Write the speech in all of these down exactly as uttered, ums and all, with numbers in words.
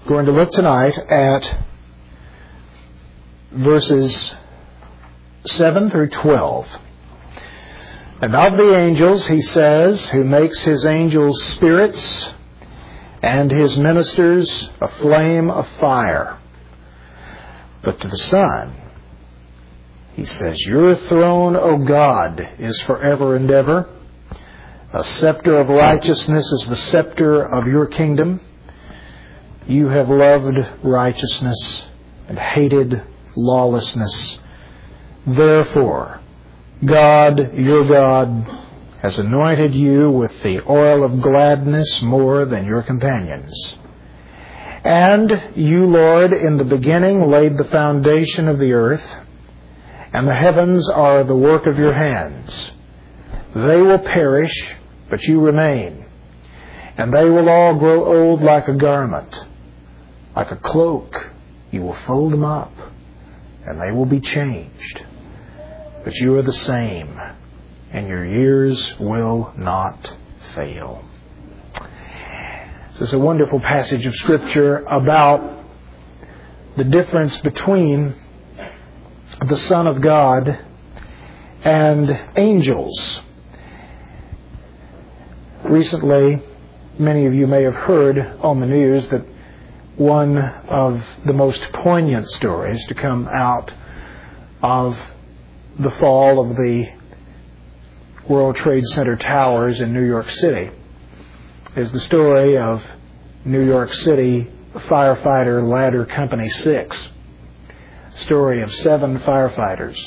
going to look tonight at verses seven through twelve. And of the angels, he says, who makes his angels spirits and his ministers a flame of fire. But to the Son, he says, your throne, O God, is forever and ever. A scepter of righteousness is the scepter of your kingdom. You have loved righteousness and hated lawlessness. Therefore, God, your God, has anointed you with the oil of gladness more than your companions. And you, Lord, in the beginning laid the foundation of the earth, and the heavens are the work of your hands. They will perish, but you remain, and they will all grow old like a garment. Like a cloak, you will fold them up, and they will be changed. But you are the same, and your years will not fail. This is a wonderful passage of Scripture about the difference between the Son of God and angels. Recently, many of you may have heard on the news that one of the most poignant stories to come out of the fall of the World Trade Center towers in New York City is the story of New York City firefighter Ladder Company six. Story of seven firefighters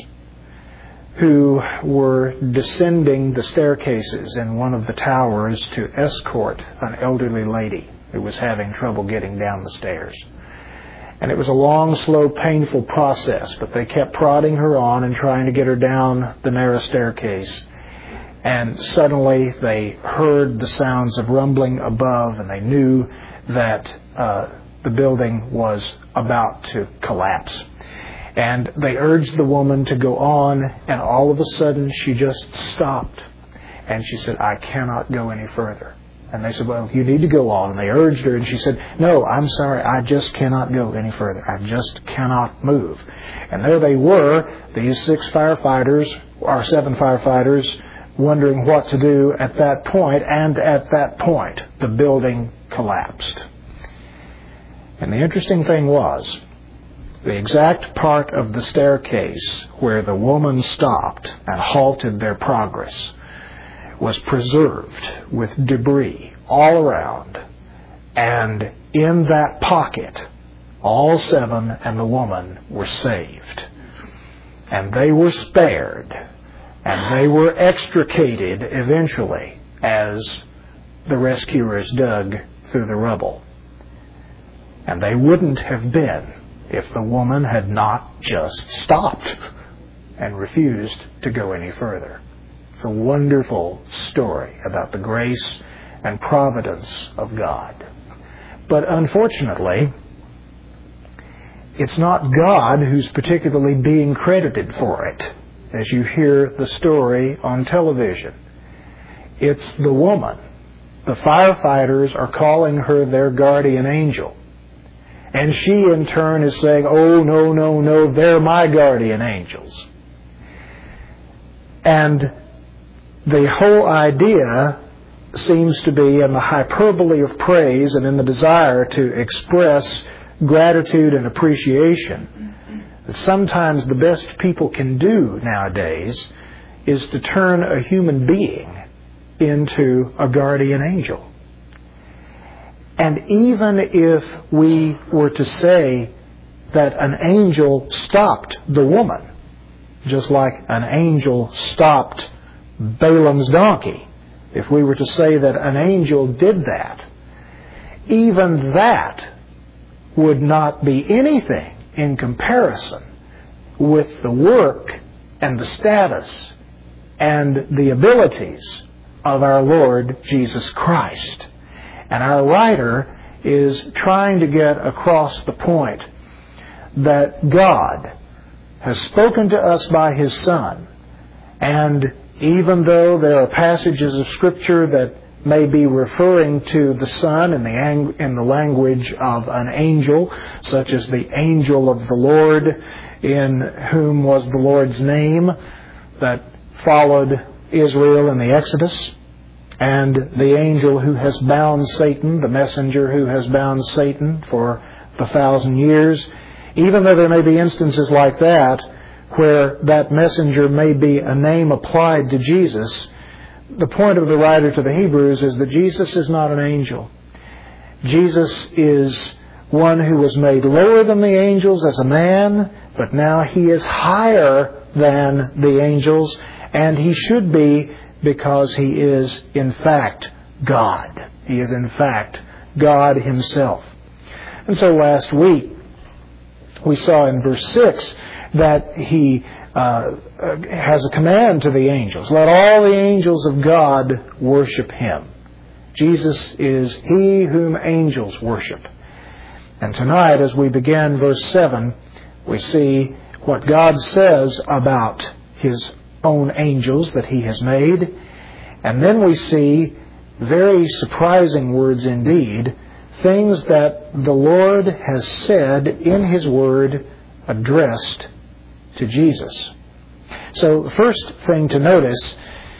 who were descending the staircases in one of the towers to escort an elderly lady who was having trouble getting down the stairs. And it was a long, slow, painful process, but they kept prodding her on and trying to get her down the narrow staircase. And suddenly they heard the sounds of rumbling above, and they knew that uh, the building was about to collapse. And they urged the woman to go on, and all of a sudden she just stopped. And she said, I cannot go any further. And they said, well, you need to go on. And they urged her, and she said, no, I'm sorry, I just cannot go any further. I just cannot move. And there they were, these six firefighters, or seven firefighters, wondering what to do at that point. And at that point, the building collapsed. And the interesting thing was, the exact part of the staircase where the woman stopped and halted their progress was preserved with debris all around. And in that pocket, all seven and the woman were saved. And they were spared. And they were extricated eventually as the rescuers dug through the rubble. And they wouldn't have been if the woman had not just stopped and refused to go any further. It's a wonderful story about the grace and providence of God. But unfortunately, it's not God who's particularly being credited for it, as you hear the story on television. It's the woman. The firefighters are calling her their guardian angel. And she in turn is saying, oh, no, no, no, they're my guardian angels. And the whole idea seems to be in the hyperbole of praise and in the desire to express gratitude and appreciation that sometimes the best people can do nowadays is to turn a human being into a guardian angel. And even if we were to say that an angel stopped the woman, just like an angel stopped Balaam's donkey, if we were to say that an angel did that, even that would not be anything in comparison with the work and the status and the abilities of our Lord Jesus Christ. And our writer is trying to get across the point that God has spoken to us by His Son, and even though there are passages of Scripture that may be referring to the Son in the, ang- in the language of an angel, such as the angel of the Lord, in whom was the Lord's name, that followed Israel in the Exodus, and the angel who has bound Satan, the messenger who has bound Satan for the thousand years. Even though there may be instances like that, where that messenger may be a name applied to Jesus, the point of the writer to the Hebrews is that Jesus is not an angel. Jesus is one who was made lower than the angels as a man, but now He is higher than the angels, and He should be, because He is in fact God. He is in fact God Himself. And so last week we saw in verse six that He uh, has a command to the angels. Let all the angels of God worship Him. Jesus is He whom angels worship. And tonight, as we begin verse seven, we see what God says about His own angels that He has made. And then we see very surprising words indeed, things that the Lord has said in His Word addressed to Jesus. So the first thing to notice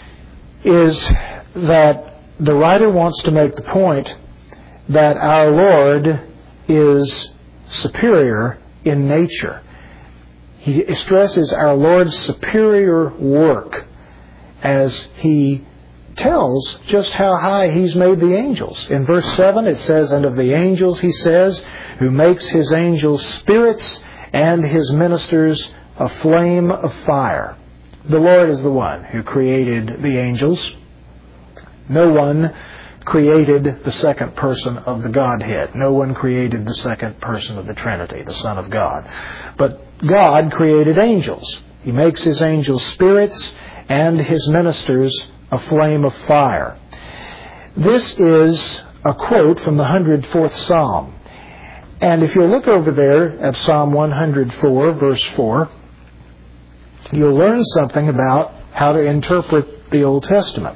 is that the writer wants to make the point that our Lord is superior in nature. He stresses our Lord's superior work as He tells just how high He's made the angels. In verse seven it says, "And of the angels He says, who makes His angels spirits and His ministers a flame of fire." The Lord is the one who created the angels. No one created the second person of the Godhead. No one created the second person of the Trinity, the Son of God. But God created angels. He makes His angels spirits and His ministers a flame of fire. This is a quote from the one hundred fourth Psalm. And if you'll look over there at Psalm one hundred four, verse four, you'll learn something about how to interpret the Old Testament.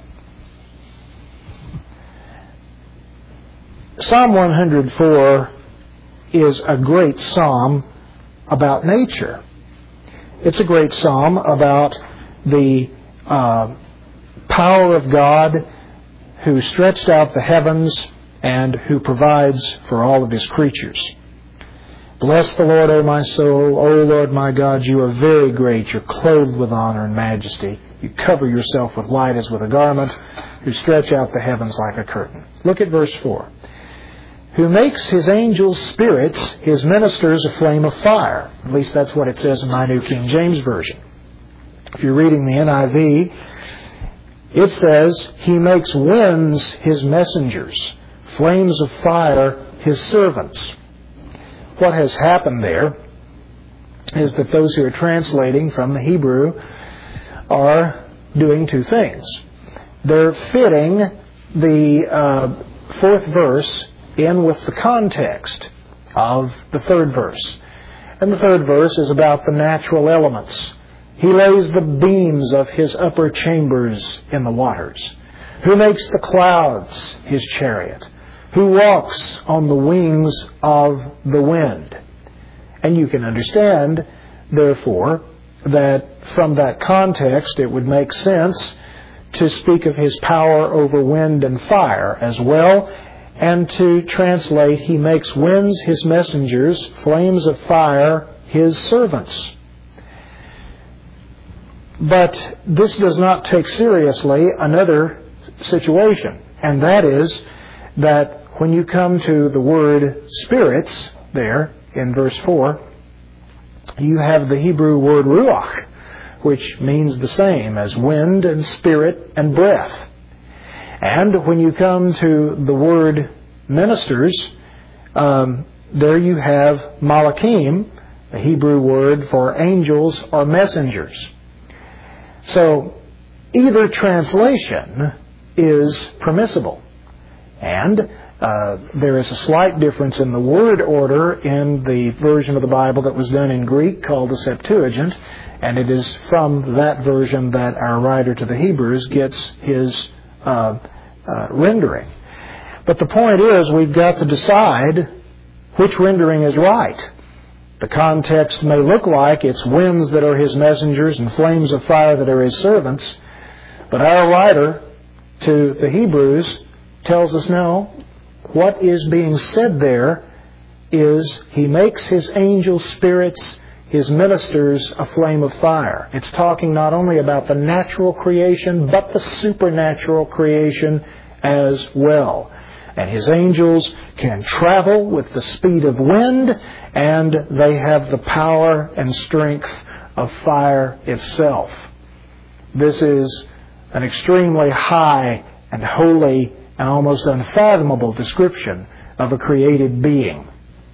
Psalm one hundred four is a great psalm about nature. It's a great psalm about the uh, power of God, who stretched out the heavens and who provides for all of His creatures. Bless the Lord, O my soul. O Lord my God, You are very great. You're clothed with honor and majesty. You cover Yourself with light as with a garment. You stretch out the heavens like a curtain. Look at verse four. Who makes His angels spirits, His ministers a flame of fire. At least that's what it says in my New King James Version. If you're reading the N I V, it says, He makes winds His messengers, flames of fire His servants. What has happened there is that those who are translating from the Hebrew are doing two things. They're fitting the uh, fourth verse in with the context of the third verse. And the third verse is about the natural elements. He lays the beams of His upper chambers in the waters. Who makes the clouds His chariot? Who walks on the wings of the wind? And you can understand, therefore, that from that context it would make sense to speak of His power over wind and fire as well, and to translate, He makes winds His messengers, flames of fire His servants. But this does not take seriously another situation, and that is that when you come to the word spirits there in verse four, you have the Hebrew word ruach, which means the same as wind and spirit and breath. And when you come to the word ministers, um, there you have malachim, the Hebrew word for angels or messengers. So either translation is permissible. And uh, there is a slight difference in the word order in the version of the Bible that was done in Greek called the Septuagint, and it is from that version that our writer to the Hebrews gets his uh, uh, rendering. But the point is, we've got to decide which rendering is right. The context may look like it's winds that are his messengers and flames of fire that are his servants, but our writer to the Hebrews tells us no. What is being said there is he makes his angel spirits, his ministers, a flame of fire. It's talking not only about the natural creation, but the supernatural creation as well. And his angels can travel with the speed of wind, and they have the power and strength of fire itself. This is an extremely high and holy and almost unfathomable description of a created being.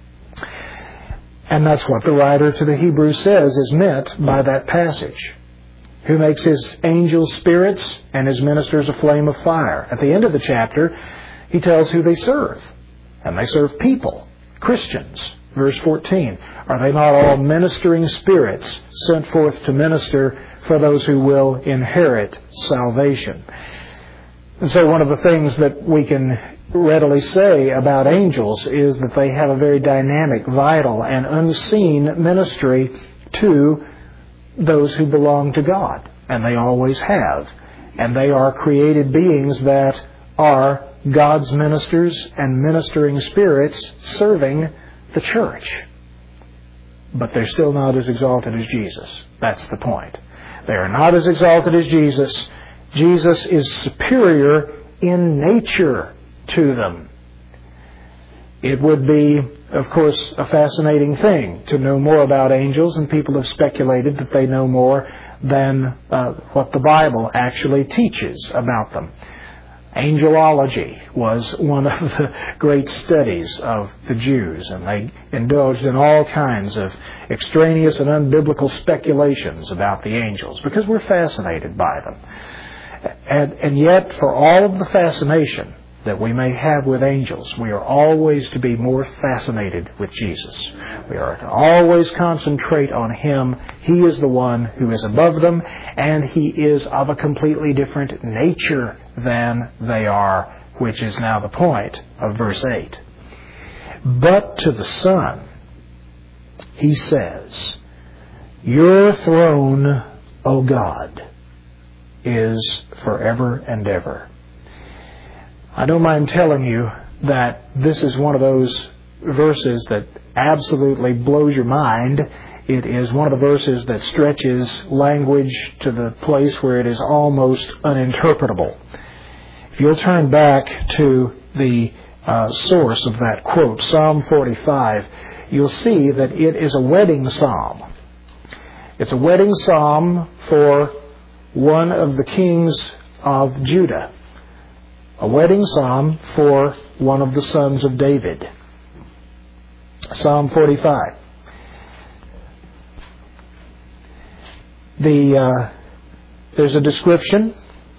And that's what the writer to the Hebrews says is meant by that passage. Who makes his angels spirits and his ministers a flame of fire. At the end of the chapter, he tells who they serve. And they serve people, Christians. Verse fourteen, are they not all ministering spirits sent forth to minister for those who will inherit salvation? And so one of the things that we can readily say about angels is that they have a very dynamic, vital, and unseen ministry to those who belong to God. And they always have. And they are created beings that are God's ministers and ministering spirits serving the church. But they're still not as exalted as Jesus. That's the point. They are not as exalted as Jesus. Jesus is superior in nature to them. It would be, of course, a fascinating thing to know more about angels, and people have speculated that they know more than uh, what the Bible actually teaches about them. Angelology was one of the great studies of the Jews, and they indulged in all kinds of extraneous and unbiblical speculations about the angels because we're fascinated by them. And, and yet, for all of the fascination that we may have with angels, we are always to be more fascinated with Jesus. We are to always concentrate on Him. He is the one who is above them, and He is of a completely different nature than they are, which is now the point of verse eight. But to the Son, He says, your throne, O God, is forever and ever. I don't mind telling you that this is one of those verses that absolutely blows your mind. It is one of the verses that stretches language to the place where it is almost uninterpretable. If you'll turn back to the uh, source of that quote, Psalm forty-five, you'll see that it is a wedding psalm. It's a wedding psalm for one of the kings of Judah. A wedding psalm for one of the sons of David. Psalm forty-five. The uh, there's a description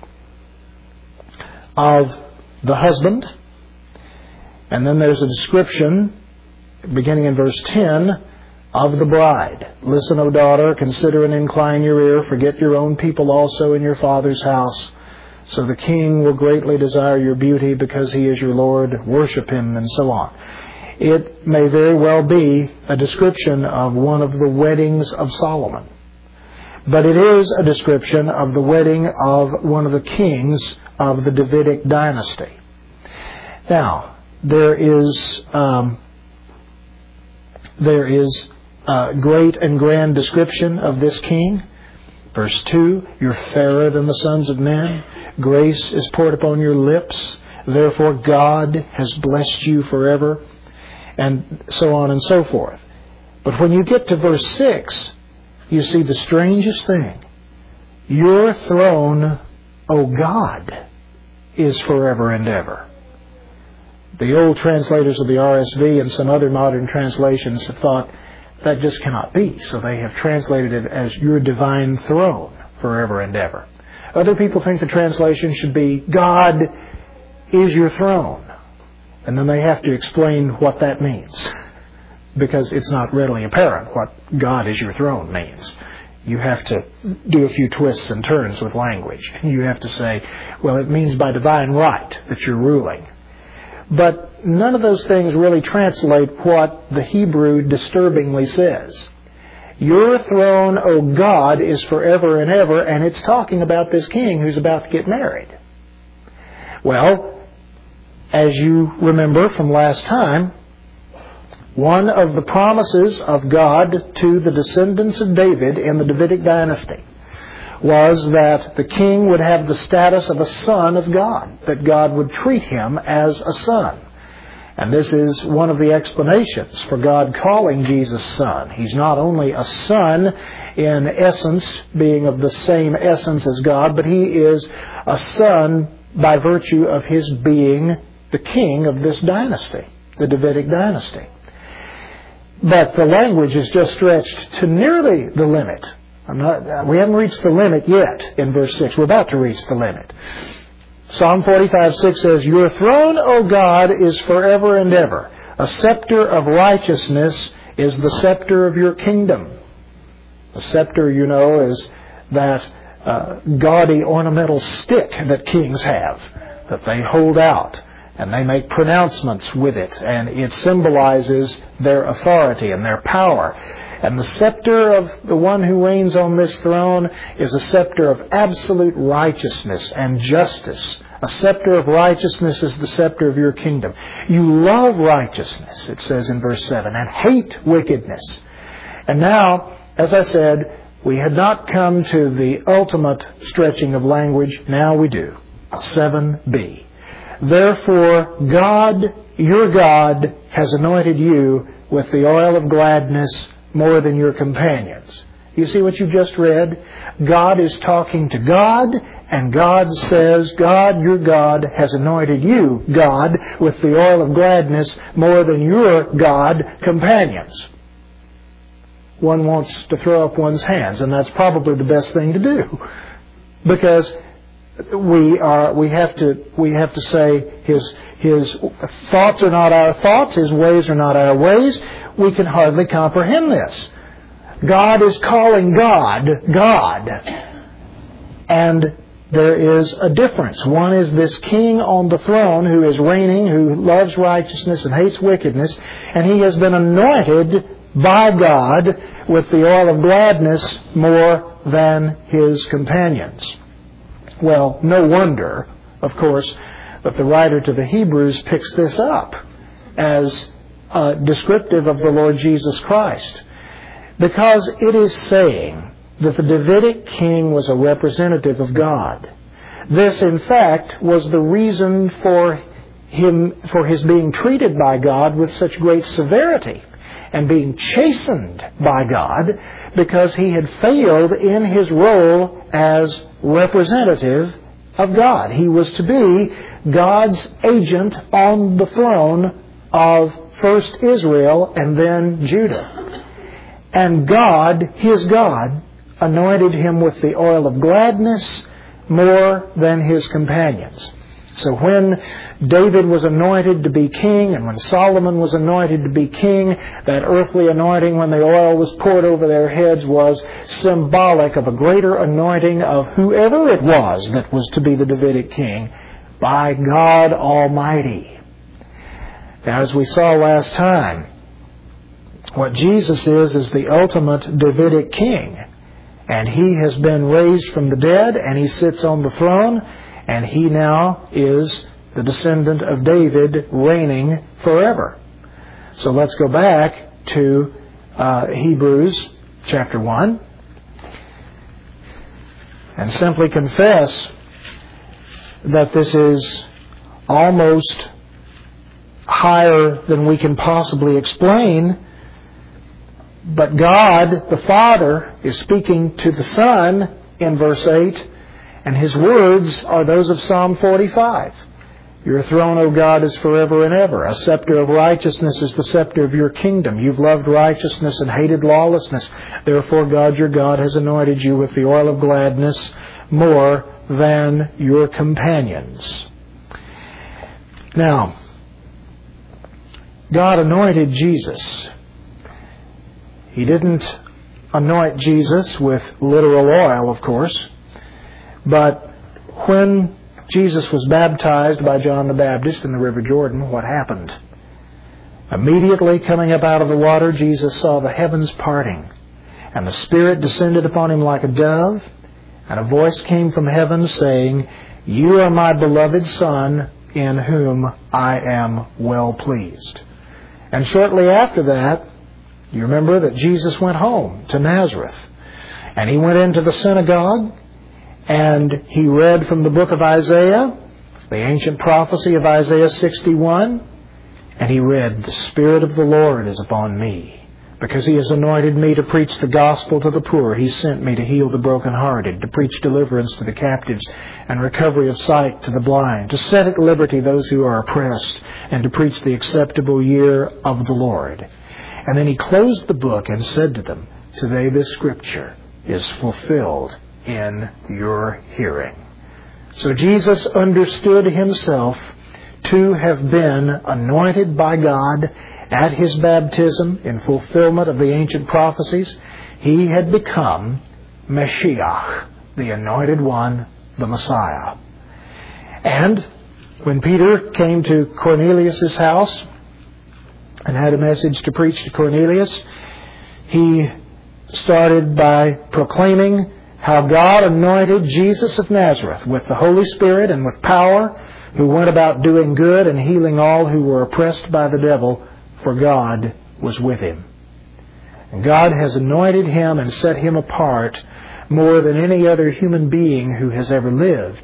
of the husband, and then there's a description, beginning in verse ten, of the bride. Listen, O daughter, consider and incline your ear. Forget your own people also in your father's house. So the king will greatly desire your beauty because he is your Lord. Worship him, and so on. It may very well be a description of one of the weddings of Solomon. But it is a description of the wedding of one of the kings of the Davidic dynasty. Now, there is um, there is a great and grand description of this king. Verse two, you're fairer than the sons of men. Grace is poured upon your lips. Therefore God has blessed you forever. And so on and so forth. But when you get to verse six, you see the strangest thing. Your throne, O God, is forever and ever. The old translators of the R S V and some other modern translations have thought, that just cannot be. So they have translated it as your divine throne forever and ever. Other people think the translation should be God is your throne. And then they have to explain what that means. Because it's not readily apparent what God is your throne means. you have to do a few twists and turns with language. You have to say, well, it means by divine right that you're ruling. But none of those things really translate what the Hebrew disturbingly says. Your throne, O God, is forever and ever, and it's talking about this king who's about to get married. Well, as you remember from last time, one of the promises of God to the descendants of David in the Davidic dynasty was that the king would have the status of a son of God, that God would treat him as a son. And this is one of the explanations for God calling Jesus son. He's not only a son in essence, being of the same essence as God, but he is a son by virtue of his being the king of this dynasty, the Davidic dynasty. But the language is just stretched to nearly the limit. I'm not, we haven't reached the limit yet in verse six. We're about to reach the limit. Psalm forty-five six says, Your throne, O God, is forever and ever. A scepter of righteousness is the scepter of your kingdom. A scepter, you know, is that uh, gaudy ornamental stick that kings have, that they hold out. And they make pronouncements with it, and it symbolizes their authority and their power. And the scepter of the one who reigns on this throne is a scepter of absolute righteousness and justice. A scepter of righteousness is the scepter of your kingdom. You love righteousness, it says in verse seven, and hate wickedness. And now, as I said, we had not come to the ultimate stretching of language. Now we do. seven b. Therefore, God, your God, has anointed you with the oil of gladness more than your companions. You see what you just read? God is talking to God, and God says, God, your God, has anointed you, God, with the oil of gladness more than your God companions. One wants to throw up one's hands, and that's probably the best thing to do. Because We are. We have to. We have to say His His thoughts are not our thoughts. His ways are not our ways. We can hardly comprehend this. God is calling God, God, and there is a difference. One is this King on the throne who is reigning, who loves righteousness and hates wickedness, and he has been anointed by God with the oil of gladness more than his companions. Well, no wonder, of course, that the writer to the Hebrews picks this up as uh, descriptive of the Lord Jesus Christ. Because it is saying that the Davidic king was a representative of God. This, in fact, was the reason for him, for his being treated by God with such great severity and being chastened by God, because he had failed in his role as representative of God. He was to be God's agent on the throne of first Israel and then Judah. And God, his God, anointed him with the oil of gladness more than his companions. So when David was anointed to be king, and when Solomon was anointed to be king, that earthly anointing when the oil was poured over their heads was symbolic of a greater anointing of whoever it was that was to be the Davidic king by God Almighty. Now, as we saw last time, what Jesus is is the ultimate Davidic king. And he has been raised from the dead, and he sits on the throne, and he now is the descendant of David, reigning forever. So let's go back to uh, Hebrews chapter one and simply confess that this is almost higher than we can possibly explain. But God, the Father, is speaking to the Son in verse eight, and His words are those of Psalm forty-five. Your throne, O God, is forever and ever. A scepter of righteousness is the scepter of your kingdom. You've loved righteousness and hated lawlessness. Therefore, God, your God, has anointed you with the oil of gladness more than your companions. Now, God anointed Jesus. He didn't anoint Jesus with literal oil, of course. But when Jesus was baptized by John the Baptist in the River Jordan, what happened? Immediately coming up out of the water, Jesus saw the heavens parting, and the Spirit descended upon him like a dove, and a voice came from heaven saying, "You are my beloved Son, in whom I am well pleased." And shortly after that, you remember that Jesus went home to Nazareth, and he went into the synagogue, and he read from the book of Isaiah, the ancient prophecy of Isaiah sixty-one, and he read, "The Spirit of the Lord is upon me, because he has anointed me to preach the gospel to the poor. He sent me to heal the brokenhearted, to preach deliverance to the captives, and recovery of sight to the blind, to set at liberty those who are oppressed, and to preach the acceptable year of the Lord." And then he closed the book and said to them, "Today this scripture is fulfilled in your hearing." So Jesus understood himself to have been anointed by God at his baptism in fulfillment of the ancient prophecies. He had become Mashiach, the anointed one, the Messiah. And when Peter came to Cornelius' house and had a message to preach to Cornelius, he started by proclaiming how God anointed Jesus of Nazareth with the Holy Spirit and with power, who went about doing good and healing all who were oppressed by the devil, for God was with him. And God has anointed him and set him apart more than any other human being who has ever lived.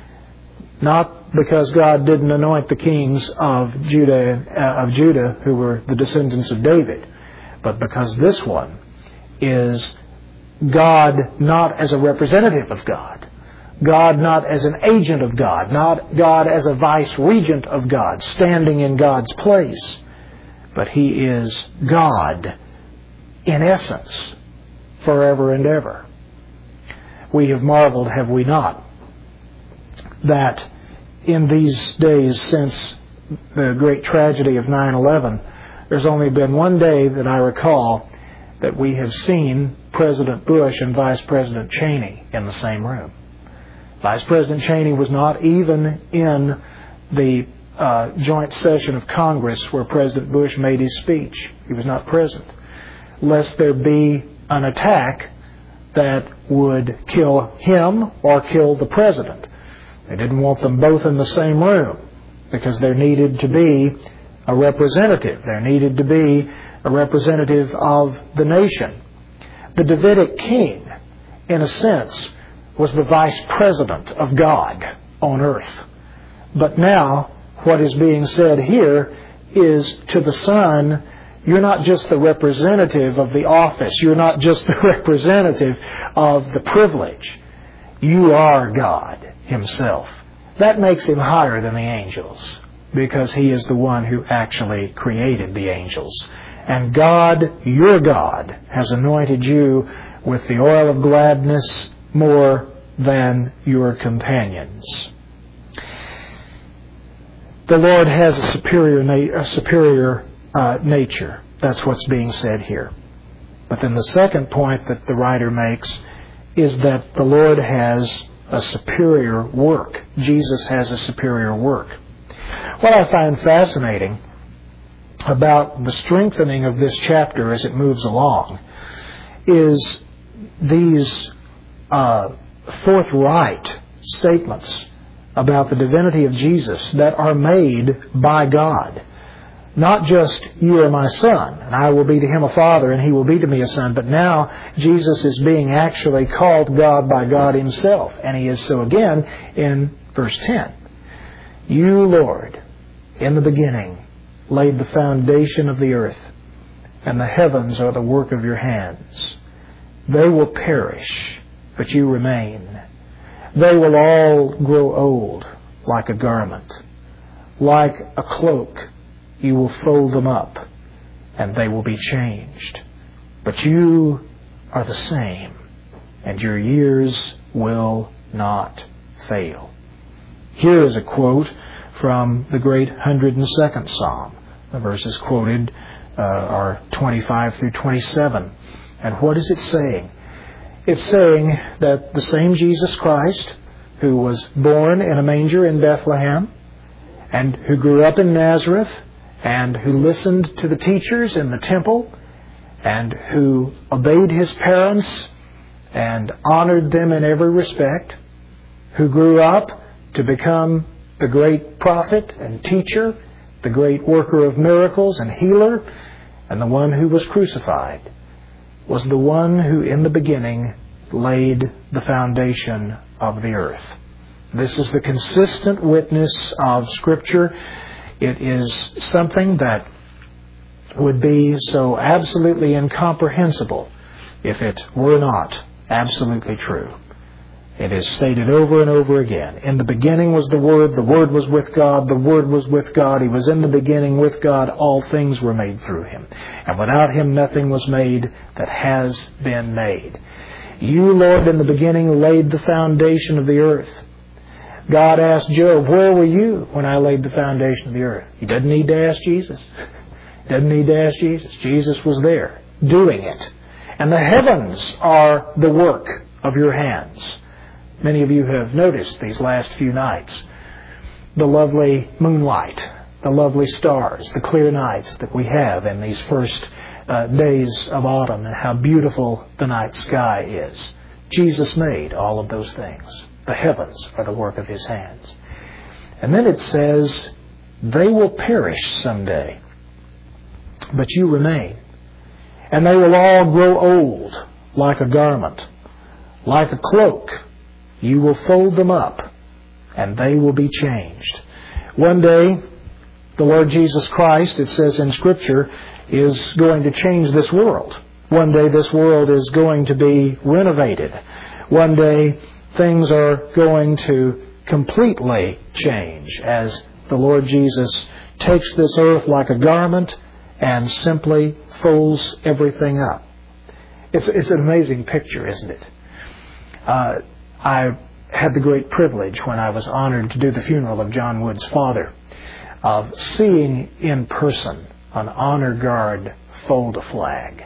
Not because God didn't anoint the kings of Judah, uh, of Judah who were the descendants of David, but because this one is God not as a representative of God, God not as an agent of God, not God as a vice-regent of God, standing in God's place, but He is God in essence, forever and ever. We have marveled, have we not, that in these days since the great tragedy of nine eleven, there's only been one day that I recall that we have seen President Bush and Vice President Cheney in the same room. Vice President Cheney was not even in the uh, joint session of Congress where President Bush made his speech. He was not present, lest there be an attack that would kill him or kill the president. They didn't want them both in the same room because there needed to be a representative. There needed to be a representative of the nation. The Davidic king, in a sense, was the vice president of God on earth. But now, what is being said here is to the Son, you're not just the representative of the office. You're not just the representative of the privilege. You are God Himself. That makes Him higher than the angels because He is the one who actually created the angels. And God, your God, has anointed you with the oil of gladness more than your companions. The Lord has a superior, na- a superior uh, nature. That's what's being said here. But then the second point that the writer makes is that the Lord has a superior work. Jesus has a superior work. What I find fascinating about the strengthening of this chapter as it moves along is these uh, forthright statements about the divinity of Jesus that are made by God. Not just, you are my son, and I will be to him a father, and he will be to me a son, but now Jesus is being actually called God by God Himself. And He is so again in verse ten. You, Lord, in the beginning laid the foundation of the earth, and the heavens are the work of your hands. They will perish, but you remain. They will all grow old like a garment. Like a cloak, you will fold them up, and they will be changed. But you are the same, and your years will not fail. Here is a quote from the great one hundred second Psalm. The verses quoted uh, are twenty-five through twenty-seven. And what is it saying? It's saying that the same Jesus Christ, who was born in a manger in Bethlehem, and who grew up in Nazareth, and who listened to the teachers in the temple, and who obeyed his parents and honored them in every respect, who grew up to become the great prophet and teacher, the great worker of miracles and healer, and the one who was crucified, was the one who in the beginning laid the foundation of the earth. This is the consistent witness of Scripture. It is something that would be so absolutely incomprehensible if it were not absolutely true. It is stated over and over again. In the beginning was the Word, the Word was with God, the Word was with God, He was in the beginning with God, all things were made through Him. And without Him nothing was made that has been made. You, Lord, in the beginning laid the foundation of the earth. God asked Job, where were you when I laid the foundation of the earth? He doesn't need to ask Jesus. He doesn't need to ask Jesus. Jesus was there, doing it. And the heavens are the work of your hands. Many of you have noticed these last few nights the lovely moonlight, the lovely stars, the clear nights that we have in these first uh, days of autumn, and how beautiful the night sky is. Jesus made all of those things. The heavens are the work of His hands. And then it says, they will perish someday, but you remain. And they will all grow old like a garment, like a cloak. You will fold them up, and they will be changed. One day, the Lord Jesus Christ, it says in Scripture, is going to change this world. One day this world is going to be renovated. One day things are going to completely change as the Lord Jesus takes this earth like a garment and simply folds everything up. It's, it's an amazing picture, isn't it? Uh, I had the great privilege, when I was honored to do the funeral of John Wood's father, of seeing in person an honor guard fold a flag.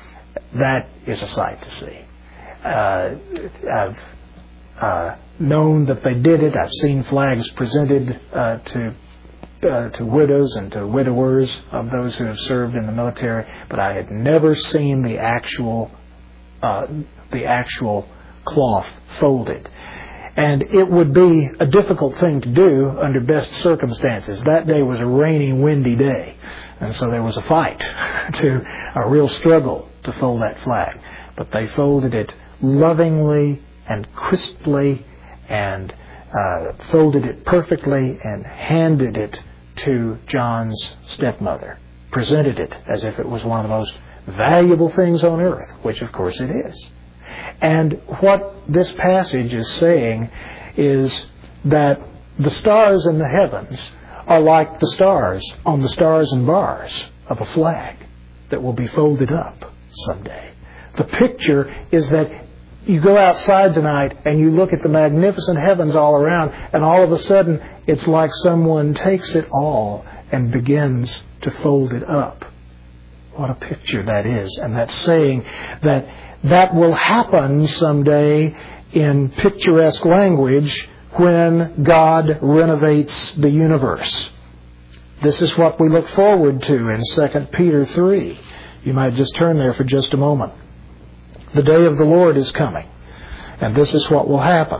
That is a sight to see. Uh, I've uh, known that they did it. I've seen flags presented uh, to uh, to widows and to widowers of those who have served in the military, but I had never seen the actual uh, the actual cloth folded. And it would be a difficult thing to do under best circumstances. That day was a rainy, windy day. And so there was a fight, to a real struggle to fold that flag. But they folded it lovingly and crisply and uh, folded it perfectly and handed it to John's stepmother. Presented it as if it was one of the most valuable things on earth, which of course it is. And what this passage is saying is that the stars in the heavens are like the stars on the stars and bars of a flag that will be folded up someday. The picture is that you go outside tonight and you look at the magnificent heavens all around, and all of a sudden it's like someone takes it all and begins to fold it up. What a picture that is. And that's saying that that will happen someday in picturesque language when God renovates the universe. This is what we look forward to in Second Peter three. You might just turn there for just a moment. The day of the Lord is coming, and this is what will happen.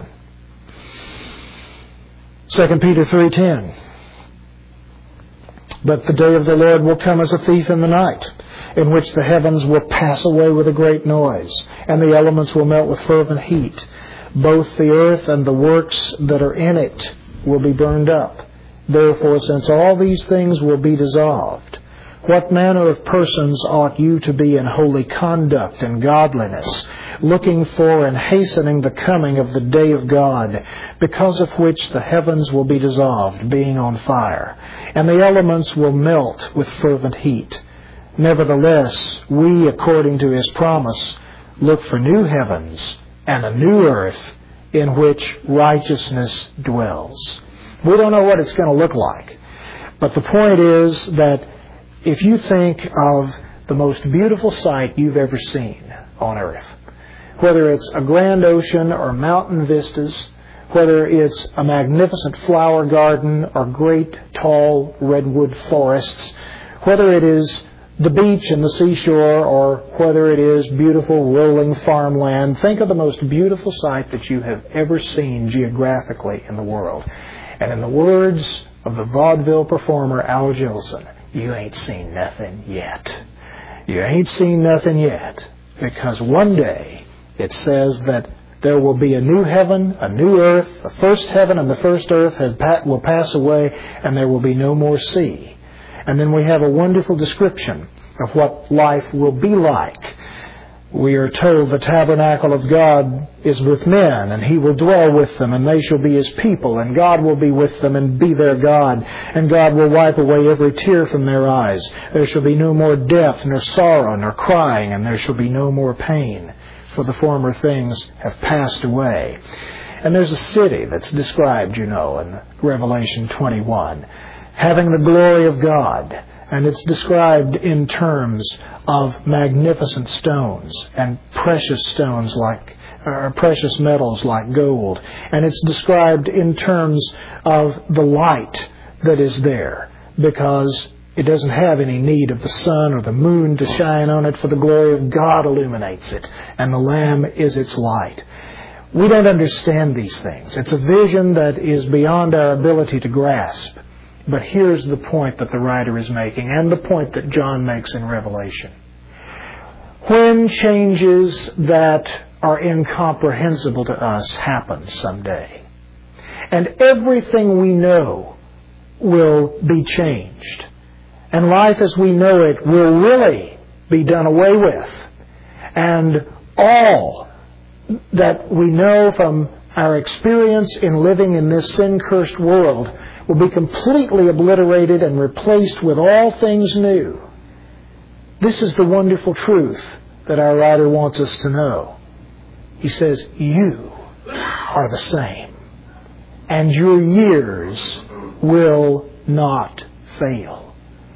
Second Peter three ten. But the day of the Lord will come as a thief in the night, in which the heavens will pass away with a great noise, and the elements will melt with fervent heat. Both the earth and the works that are in it will be burned up. Therefore, since all these things will be dissolved, what manner of persons ought you to be in holy conduct and godliness, looking for and hastening the coming of the day of God, because of which the heavens will be dissolved, being on fire, and the elements will melt with fervent heat. Nevertheless, we, according to His promise, look for new heavens and a new earth in which righteousness dwells. We don't know what it's going to look like, but the point is that if you think of the most beautiful sight you've ever seen, on earth. Whether it's a grand ocean or mountain vistas, whether it's a magnificent flower garden or great tall redwood forests, whether it is the beach and the seashore or whether it is beautiful rolling farmland, think of the most beautiful sight that you have ever seen geographically in the world. And in the words of the vaudeville performer Al Jolson, you ain't seen nothing yet. You ain't seen nothing yet. Because one day it says that there will be a new heaven, a new earth. The first heaven and the first earth has, will pass away, and there will be no more sea. And then we have a wonderful description of what life will be like. We are told the tabernacle of God is with men, and He will dwell with them, and they shall be His people, and God will be with them and be their God, and God will wipe away every tear from their eyes. There shall be no more death, nor sorrow, nor crying, and there shall be no more pain, for the former things have passed away. And there's a city that's described, you know, in Revelation twenty-one, having the glory of God. And it's described in terms of magnificent stones and precious stones like, or precious metals like gold. And it's described in terms of the light that is there, because it doesn't have any need of the sun or the moon to shine on it, for the glory of God illuminates it, and the Lamb is its light. We don't understand these things. It's a vision that is beyond our ability to grasp. But here's the point that the writer is making, and the point that John makes in Revelation. When changes that are incomprehensible to us happen someday, and everything we know will be changed, and life as we know it will really be done away with, and all that we know from our experience in living in this sin-cursed world will be completely obliterated and replaced with all things new. This is the wonderful truth that our writer wants us to know. He says, you are the same, and your years will not fail.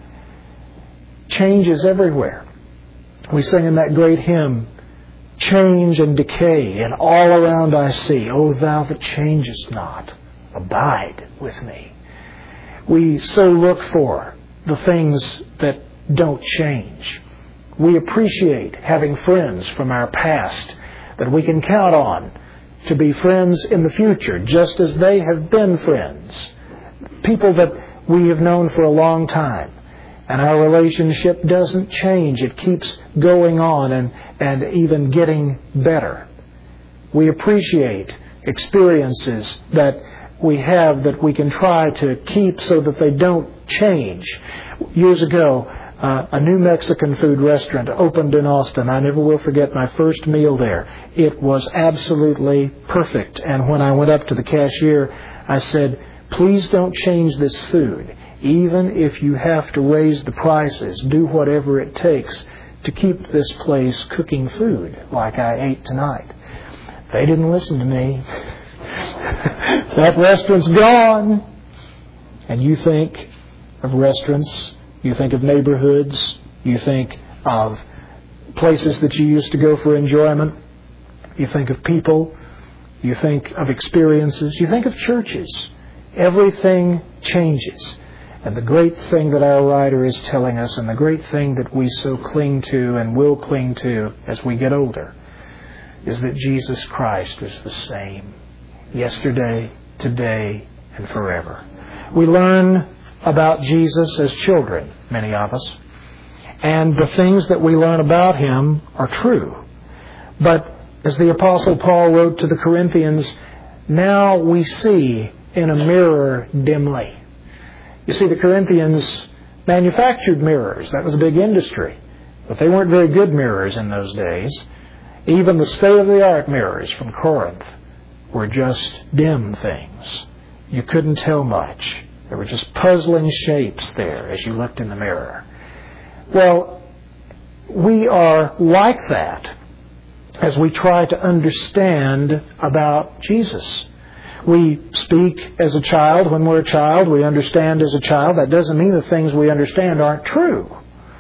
Change is everywhere. We sing in that great hymn, change and decay, and all around I see, O thou that changest not, abide with me. We so look for the things that don't change. We appreciate having friends from our past that we can count on to be friends in the future, just as they have been friends. People that we have known for a long time. And our relationship doesn't change. It keeps going on and, and even getting better. We appreciate experiences that we have that we can try to keep so that they don't change. Years ago, uh, a New Mexican food restaurant opened in Austin. I never will forget my first meal there. It was absolutely perfect. And when I went up to the cashier, I said, please don't change this food. Even if you have to raise the prices, do whatever it takes to keep this place cooking food like I ate tonight. They didn't listen to me. That restaurant's gone. And you think of restaurants, you think of neighborhoods, you think of places that you used to go for enjoyment, you think of people, you think of experiences, you think of churches. Everything changes. And the great thing that our writer is telling us, and the great thing that we so cling to and will cling to as we get older, is that Jesus Christ is the same yesterday, today, and forever. We learn about Jesus as children, many of us, and the things that we learn about Him are true. But as the Apostle Paul wrote to the Corinthians, now we see in a mirror dimly. You see, the Corinthians manufactured mirrors. That was a big industry. But they weren't very good mirrors in those days. Even the state-of-the-art mirrors from Corinth were just dim things. You couldn't tell much. There were just puzzling shapes there as you looked in the mirror. Well, we are like that as we try to understand about Jesus. We speak as a child. When we're a child, we understand as a child. That doesn't mean the things we understand aren't true.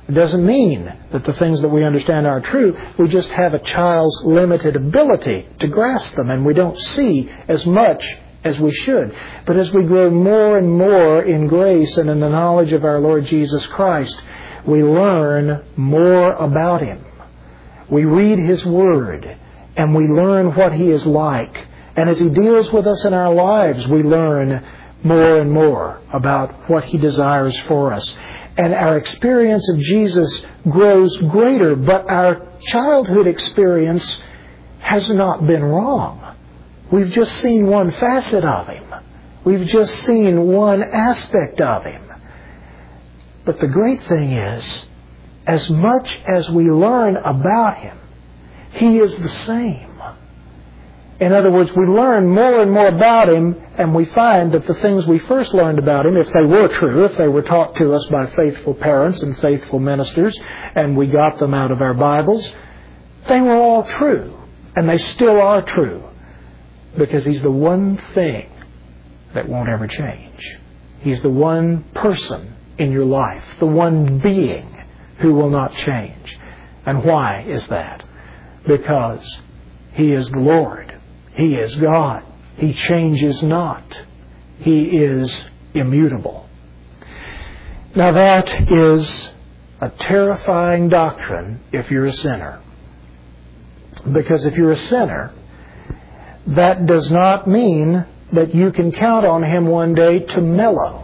It doesn't mean that the things that we understand aren't true. We just have a child's limited ability to grasp them, and we don't see as much as we should. But as we grow more and more in grace and in the knowledge of our Lord Jesus Christ, we learn more about Him. We read His Word, and we learn what He is like. And as He deals with us in our lives, we learn more and more about what He desires for us. And our experience of Jesus grows greater, but our childhood experience has not been wrong. We've just seen one facet of Him. We've just seen one aspect of Him. But the great thing is, as much as we learn about Him, He is the same. In other words, we learn more and more about Him, and we find that the things we first learned about Him, if they were true, if they were taught to us by faithful parents and faithful ministers, and we got them out of our Bibles, they were all true. And they still are true. Because He's the one thing that won't ever change. He's the one person in your life, the one being who will not change. And why is that? Because He is the Lord. He is God. He changes not. He is immutable. Now that is a terrifying doctrine if you're a sinner. Because if you're a sinner, that does not mean that you can count on Him one day to mellow.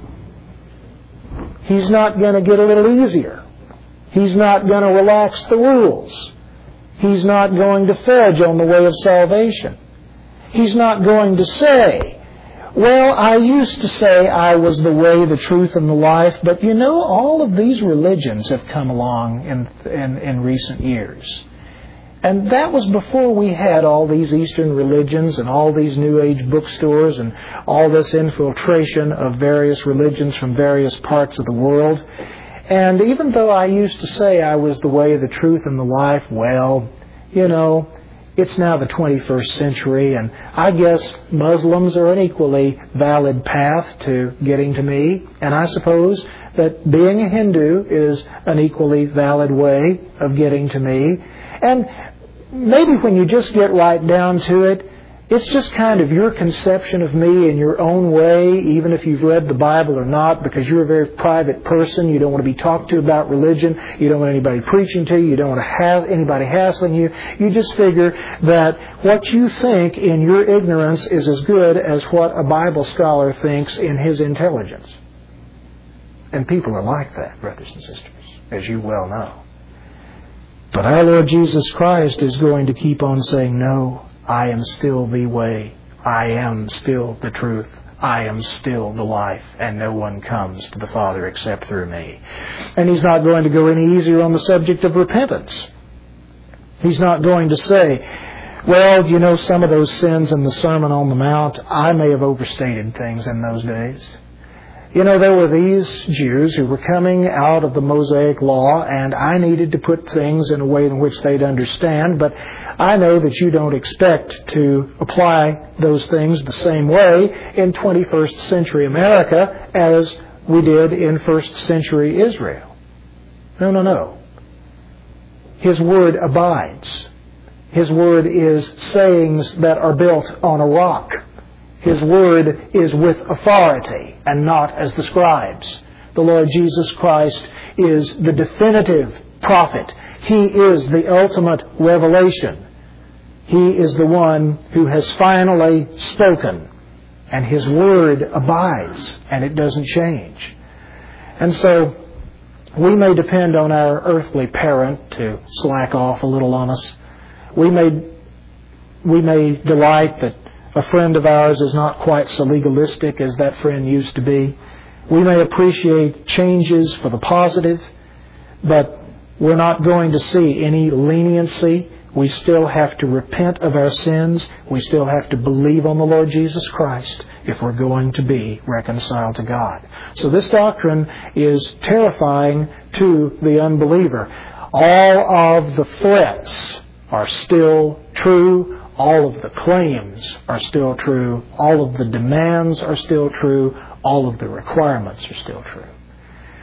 He's not going to get a little easier. He's not going to relax the rules. He's not going to fudge on the way of salvation. He's not going to say, well, I used to say I was the way, the truth, and the life, but you know, all of these religions have come along in, in, in recent years. And that was before we had all these Eastern religions and all these New Age bookstores and all this infiltration of various religions from various parts of the world. And even though I used to say I was the way, the truth, and the life, well, you know, it's now the twenty-first century, and I guess Muslims are an equally valid path to getting to me. And I suppose that being a Hindu is an equally valid way of getting to me. And maybe when you just get right down to it, it's just kind of your conception of me in your own way, even if you've read the Bible or not, because you're a very private person. You don't want to be talked to about religion. You don't want anybody preaching to you. You don't want to have anybody hassling you. You just figure that what you think in your ignorance is as good as what a Bible scholar thinks in his intelligence. And people are like that, brothers and sisters, as you well know. But our Lord Jesus Christ is going to keep on saying, no, I am still the way. I am still the truth. I am still the life. And no one comes to the Father except through me. And He's not going to go any easier on the subject of repentance. He's not going to say, well, you know, some of those sins in the Sermon on the Mount, I may have overstated things in those days. You know, there were these Jews who were coming out of the Mosaic Law, and I needed to put things in a way in which they'd understand, but I know that you don't expect to apply those things the same way in twenty-first century America as we did in first century Israel. No, no, no. His Word abides. His Word is sayings that are built on a rock. His Word is with authority and not as the scribes. The Lord Jesus Christ is the definitive prophet. He is the ultimate revelation. He is the one who has finally spoken. And His Word abides and it doesn't change. And so we may depend on our earthly parent to slack off a little on us. We may, we may delight that a friend of ours is not quite so legalistic as that friend used to be. We may appreciate changes for the positive, but we're not going to see any leniency. We still have to repent of our sins. We still have to believe on the Lord Jesus Christ if we're going to be reconciled to God. So this doctrine is terrifying to the unbeliever. All of the threats are still true. All of the claims are still true. All of the demands are still true. All of the requirements are still true.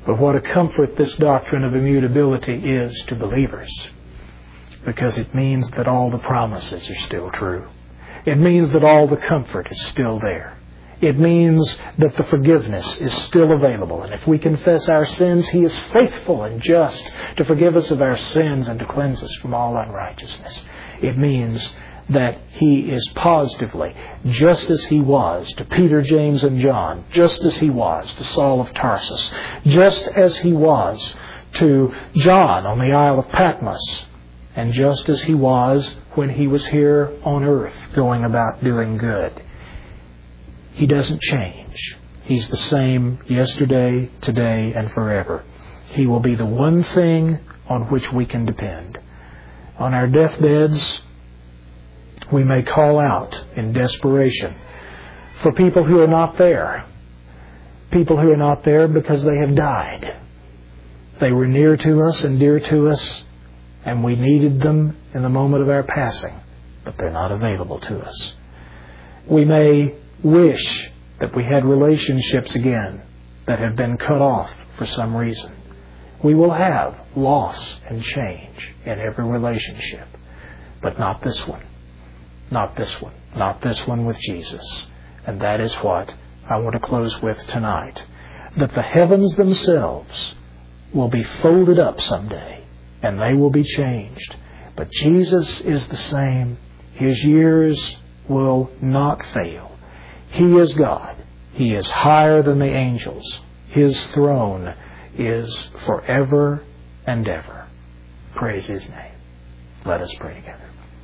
But what a comfort this doctrine of immutability is to believers, because it means that all the promises are still true. It means that all the comfort is still there. It means that the forgiveness is still available. And if we confess our sins, He is faithful and just to forgive us of our sins and to cleanse us from all unrighteousness. It means that He is positively, just as He was to Peter, James, and John, just as He was to Saul of Tarsus, just as He was to John on the Isle of Patmos, and just as He was when He was here on earth going about doing good. He doesn't change. He's the same yesterday, today, and forever. He will be the one thing on which we can depend. On our deathbeds, we may call out in desperation for people who are not there. People who are not there because they have died. They were near to us and dear to us, and we needed them in the moment of our passing, but they're not available to us. We may wish that we had relationships again that have been cut off for some reason. We will have loss and change in every relationship, but not this one. Not this one. Not this one with Jesus. And that is what I want to close with tonight. That the heavens themselves will be folded up someday, and they will be changed. But Jesus is the same. His years will not fail. He is God. He is higher than the angels. His throne is forever and ever. Praise His name. Let us pray together.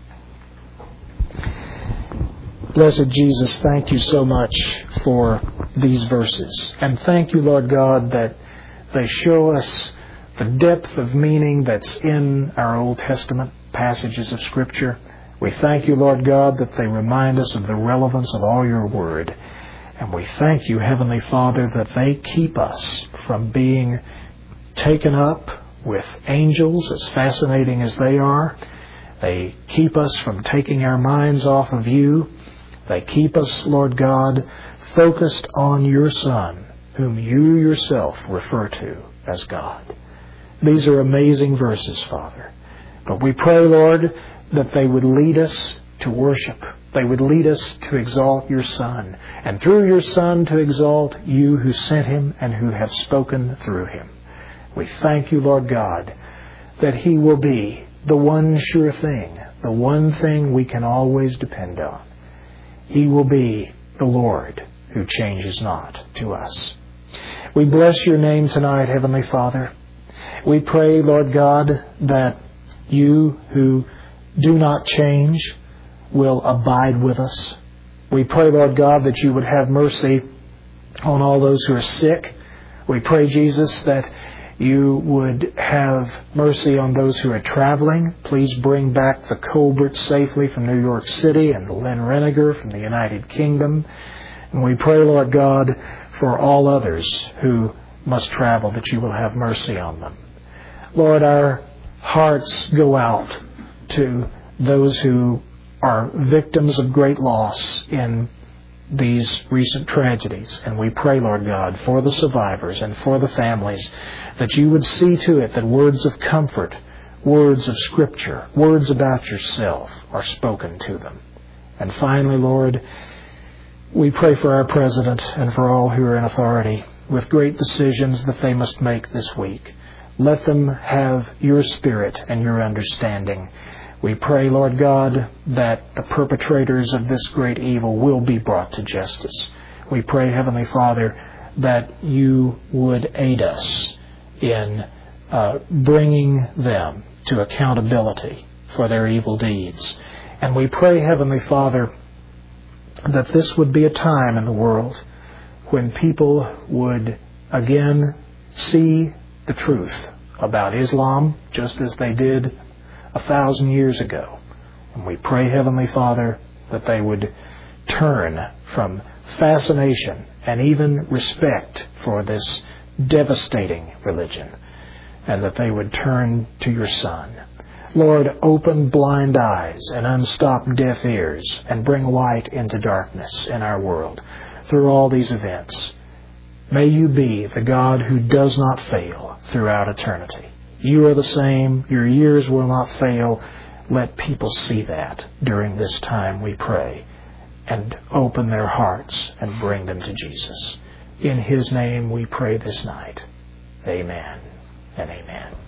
Blessed Jesus, thank You so much for these verses. And thank You, Lord God, that they show us the depth of meaning that's in our Old Testament passages of Scripture. We thank You, Lord God, that they remind us of the relevance of all Your Word. And we thank You, Heavenly Father, that they keep us from being taken up with angels, as fascinating as they are. They keep us from taking our minds off of You. They keep us, Lord God, focused on Your Son, whom You Yourself refer to as God. These are amazing verses, Father. But we pray, Lord, that they would lead us to worship. They would lead us to exalt Your Son, and through Your Son to exalt You who sent Him and who have spoken through Him. We thank You, Lord God, that He will be the one sure thing, the one thing we can always depend on. He will be the Lord who changes not to us. We bless Your name tonight, Heavenly Father. We pray, Lord God, that You who do not change will abide with us. We pray, Lord God, that You would have mercy on all those who are sick. We pray, Jesus, that You would have mercy on those who are traveling. Please bring back the Colberts safely from New York City and the Lynn Reniger from the United Kingdom. And we pray, Lord God, for all others who must travel, that You will have mercy on them. Lord, our hearts go out to those who are victims of great loss in these recent tragedies. And we pray, Lord God, for the survivors and for the families, that You would see to it that words of comfort, words of Scripture, words about Yourself are spoken to them. And finally, Lord, we pray for our President and for all who are in authority with great decisions that they must make this week. Let them have Your Spirit and Your understanding. We pray, Lord God, that the perpetrators of this great evil will be brought to justice. We pray, Heavenly Father, that You would aid us in uh, bringing them to accountability for their evil deeds. And we pray, Heavenly Father, that this would be a time in the world when people would again see the truth about Islam, just as they did a thousand years ago. And we pray, Heavenly Father, that they would turn from fascination and even respect for this devastating religion, and that they would turn to Your Son. Lord, open blind eyes and unstop deaf ears, and bring light into darkness in our world through all these events. May you be the God who does not fail throughout eternity. You are the same. Your years will not fail. Let people see that during this time, we pray, and open their hearts and bring them to Jesus. In His name we pray this night. Amen and amen.